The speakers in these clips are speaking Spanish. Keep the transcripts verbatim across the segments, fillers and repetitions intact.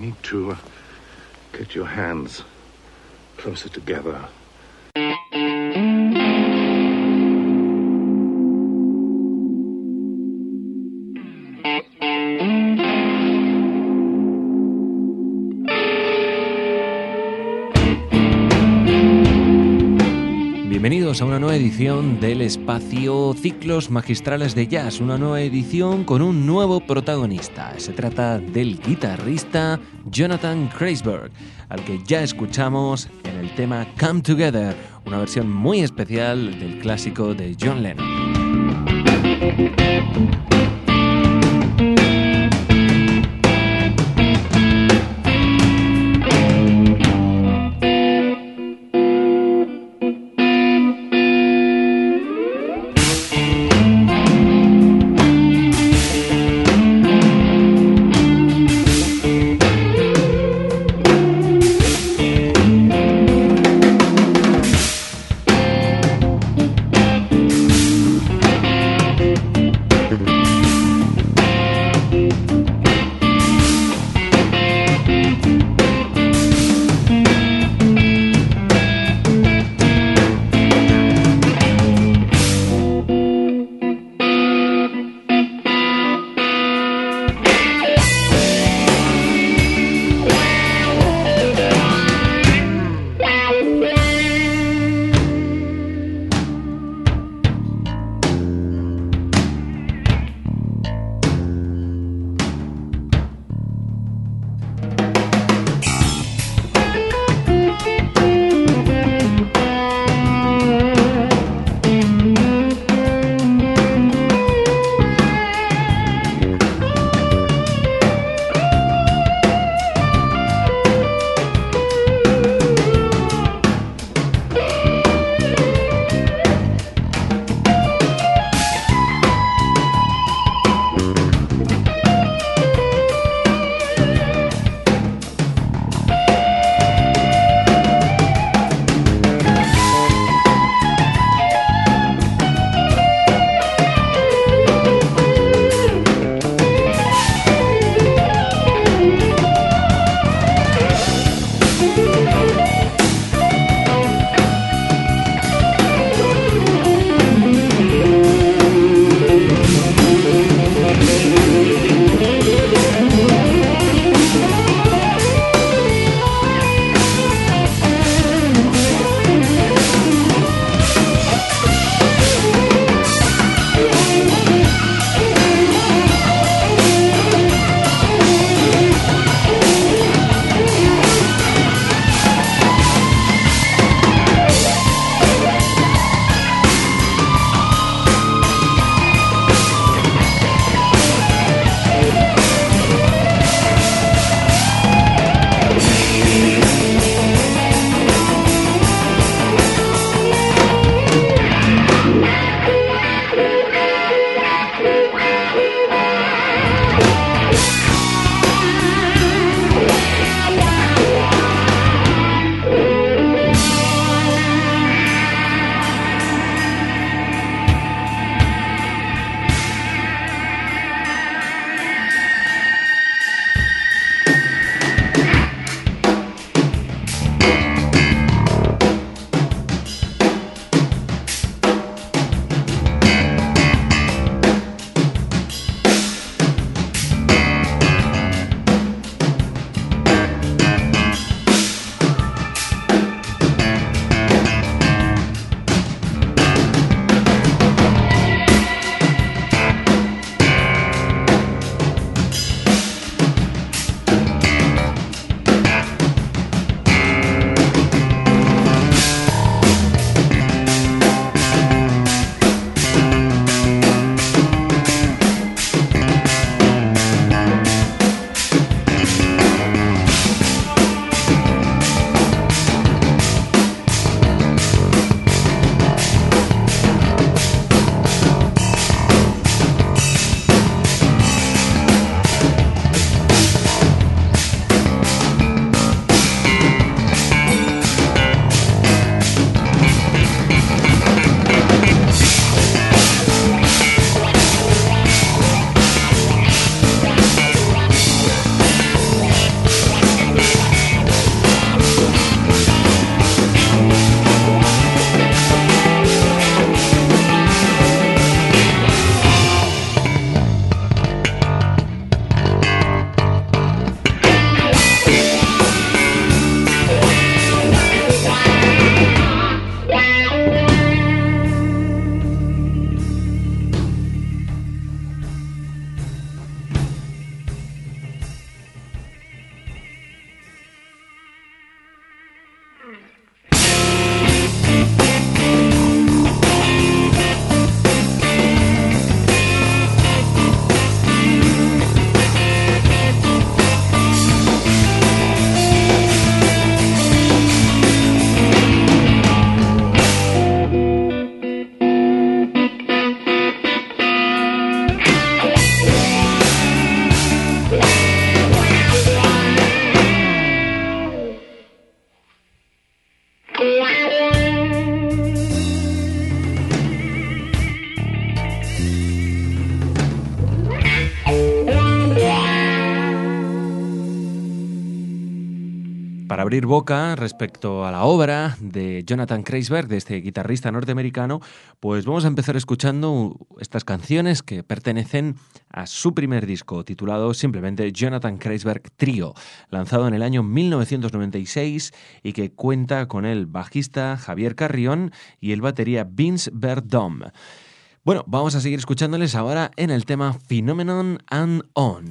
need to uh, get your hands closer together. Bienvenidos a una nueva edición del espacio Ciclos Magistrales de Jazz, una nueva edición con un nuevo protagonista. Se trata del guitarrista Jonathan Kreisberg, al que ya escuchamos en el tema Come Together, una versión muy especial del clásico de John Lennon. Thank you. Para abrir boca respecto a la obra de Jonathan Kreisberg, de este guitarrista norteamericano, pues vamos a empezar escuchando estas canciones que pertenecen a su primer disco, titulado simplemente Jonathan Kreisberg Trio, lanzado en el año mil novecientos noventa y seis y que cuenta con el bajista Javier Carrión y el batería Vince Verdom. Bueno, vamos a seguir escuchándoles ahora en el tema Phenomenon and On.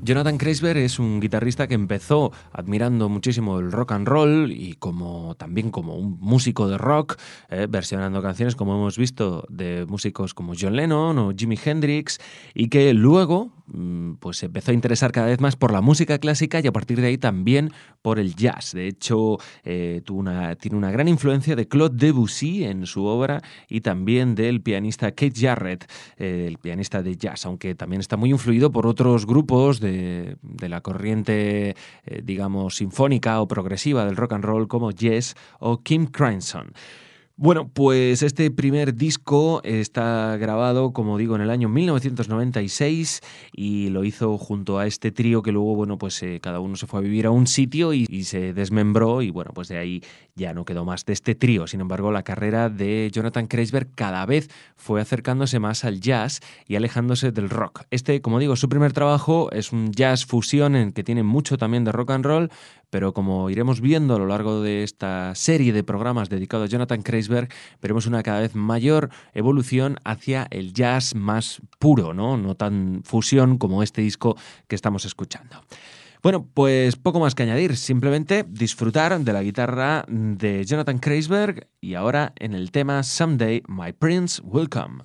Jonathan Kreisberg es un guitarrista que empezó admirando muchísimo el rock and roll y como también como un músico de rock, eh, versionando canciones, como hemos visto, de músicos como John Lennon o Jimi Hendrix, y que luego pues se empezó a interesar cada vez más por la música clásica y a partir de ahí también por el jazz. De hecho, eh, tuvo una, tiene una gran influencia de Claude Debussy en su obra y también del pianista Keith Jarrett, eh, el pianista de jazz, aunque también está muy influido por otros grupos de, de la corriente, eh, digamos, sinfónica o progresiva del rock and roll como Yes o King Crimson. Bueno, pues este primer disco está grabado, como digo, en el año mil novecientos noventa y seis y lo hizo junto a este trío que luego, bueno, pues eh, cada uno se fue a vivir a un sitio y, y se desmembró y, bueno, pues de ahí ya no quedó más de este trío. Sin embargo, la carrera de Jonathan Kreisberg cada vez fue acercándose más al jazz y alejándose del rock. Este, como digo, su primer trabajo es un jazz fusión en que tiene mucho también de rock and roll, pero como iremos viendo a lo largo de esta serie de programas dedicados a Jonathan Kreisberg, veremos una cada vez mayor evolución hacia el jazz más puro, ¿no? No tan fusión como este disco que estamos escuchando. Bueno, pues poco más que añadir, simplemente disfrutar de la guitarra de Jonathan Kreisberg y ahora en el tema Someday My Prince Will Come.